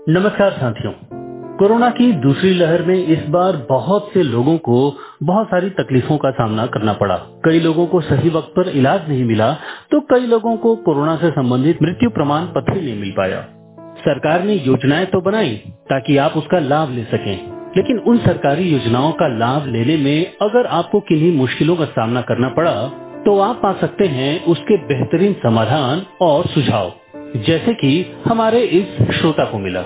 नमस्कार साथियों। कोरोना की दूसरी लहर में इस बार बहुत से लोगों को बहुत सारी तकलीफों का सामना करना पड़ा। कई लोगों को सही वक्त पर इलाज नहीं मिला, तो कई लोगों को कोरोना से संबंधित मृत्यु प्रमाण पत्र ही नहीं मिल पाया। सरकार ने योजनाएं तो बनाई ताकि आप उसका लाभ ले सकें, लेकिन उन सरकारी योजनाओं का लाभ लेने में अगर आपको किन्हीं मुश्किलों का सामना करना पड़ा, तो आप पा सकते हैं उसके बेहतरीन समाधान और सुझाव, जैसे कि हमारे इस श्रोता को मिला।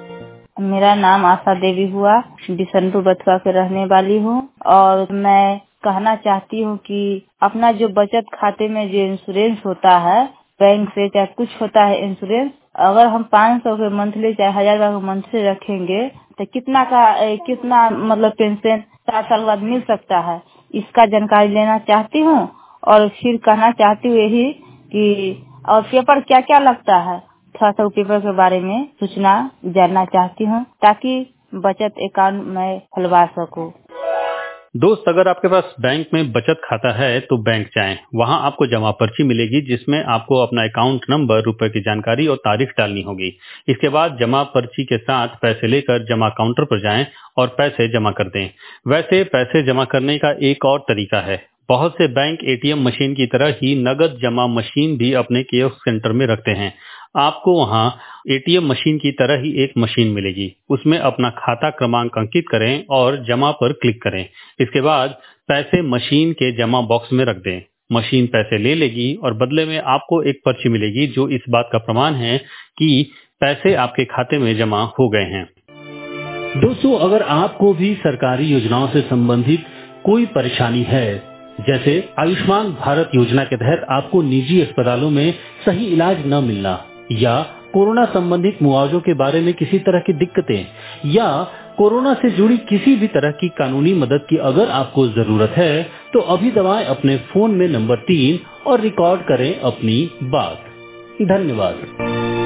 मेरा नाम आशा देवी हुआ, बिशनपुर बथुआ के रहने वाली हूँ और मैं कहना चाहती हूँ कि अपना जो बचत खाते में जो इंश्योरेंस होता है बैंक से, चाहे कुछ होता है इंश्योरेंस, अगर हम 500 के मंथली चाहे 1000 का मंथली रखेंगे तो कितना मतलब पेंशन 4 साल बाद मिल सकता है, इसका जानकारी लेना चाहती हूँ। और फिर कहना चाहती हूँ यही कि और पेपर क्या क्या लगता है, थोड़ा सा पेपर के बारे में सूचना जानना चाहती हूँ ताकि बचत अकाउंट में खुलवा सकूं। दोस्त, अगर आपके पास बैंक में बचत खाता है तो बैंक जाएं। वहां आपको जमा पर्ची मिलेगी जिसमें आपको अपना अकाउंट नंबर, रुपए की जानकारी और तारीख डालनी होगी। इसके बाद जमा पर्ची के साथ पैसे लेकर जमा काउंटर पर जाएं और पैसे जमा कर दें। वैसे पैसे जमा करने का एक और तरीका है। बहुत से बैंक एटीएम मशीन की तरह ही नगद जमा मशीन भी अपने कियोस्क सेंटर में रखते हैं। आपको वहां एटीएम मशीन की तरह ही एक मशीन मिलेगी। उसमें अपना खाता क्रमांक अंकित करें और जमा पर क्लिक करें। इसके बाद पैसे मशीन के जमा बॉक्स में रख दें। मशीन पैसे ले लेगी और बदले में आपको एक पर्ची मिलेगी जो इस बात का प्रमाण है कि पैसे आपके खाते में जमा हो गए हैं। दोस्तों, अगर आपको भी सरकारी योजनाओं से संबंधित कोई परेशानी है, जैसे आयुष्मान भारत योजना के तहत आपको निजी अस्पतालों में सही इलाज न मिलना, या कोरोना संबंधित मुआवजों के बारे में किसी तरह की दिक्कतें, या कोरोना से जुड़ी किसी भी तरह की कानूनी मदद की अगर आपको जरूरत है, तो अभी दबाएं अपने फोन में नंबर 3 और रिकॉर्ड करें अपनी बात। धन्यवाद।